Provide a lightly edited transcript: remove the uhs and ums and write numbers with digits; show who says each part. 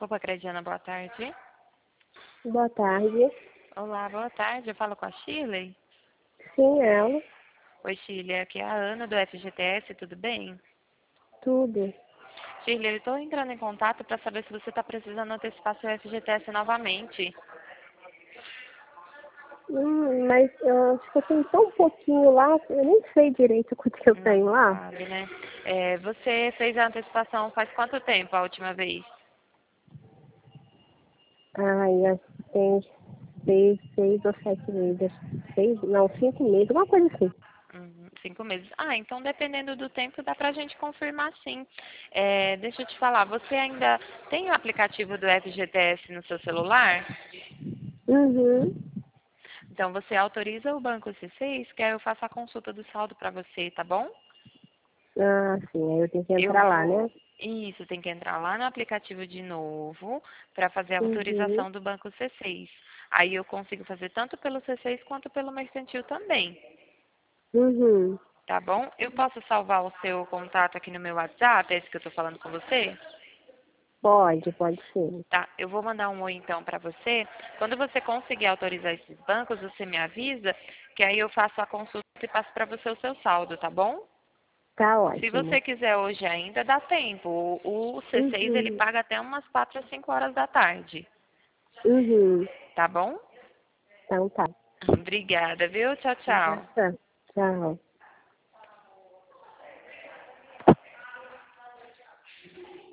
Speaker 1: Copa Crediana, boa tarde.
Speaker 2: Boa tarde.
Speaker 1: Olá, boa tarde. Eu falo com a Shirley.
Speaker 2: Sim, ela.
Speaker 1: Oi, Shirley. Aqui é a Ana do FGTS, tudo bem?
Speaker 2: Tudo.
Speaker 1: Shirley, eu estou entrando em contato para saber se você está precisando antecipar seu FGTS novamente.
Speaker 2: Mas eu acho que eu tenho tão pouquinho lá, eu nem sei direito quanto que eu
Speaker 1: Não
Speaker 2: tenho lá.
Speaker 1: sabe, né? Você fez a antecipação faz quanto tempo a última vez?
Speaker 2: Ai, acho que tem 6 ou 7 meses. 5 meses, uma coisa assim.
Speaker 1: 5 meses. Ah, então dependendo do tempo dá pra gente confirmar sim. Deixa eu te falar, você ainda tem o aplicativo do FGTS no seu celular?
Speaker 2: Uhum.
Speaker 1: Então você autoriza o banco C6, que aí eu faço a consulta do saldo para você, tá bom?
Speaker 2: Ah, sim, aí eu tenho que
Speaker 1: Eu
Speaker 2: entrar lá,
Speaker 1: vou.
Speaker 2: né?
Speaker 1: Isso, tem que entrar lá no aplicativo de novo para fazer a
Speaker 2: Uhum.
Speaker 1: autorização do banco C6. Aí eu consigo fazer tanto pelo C6 quanto pelo mercantil também,
Speaker 2: Uhum.
Speaker 1: tá bom? Eu posso salvar o seu contato aqui no meu WhatsApp, esse que eu tô falando com você?
Speaker 2: Pode ser.
Speaker 1: Tá, eu vou mandar um oi então para você. Quando você conseguir autorizar esses bancos, você me avisa, que aí eu faço a consulta e passo para você o seu saldo, tá bom?
Speaker 2: Tá
Speaker 1: Se
Speaker 2: ótimo.
Speaker 1: você quiser hoje ainda, dá tempo. O C6 ele
Speaker 2: Uhum.
Speaker 1: paga até umas 4 a 5 horas da tarde,
Speaker 2: Uhum.
Speaker 1: tá bom?
Speaker 2: Então tá.
Speaker 1: Obrigada, viu? Tchau, tchau.
Speaker 2: Tá. Tchau.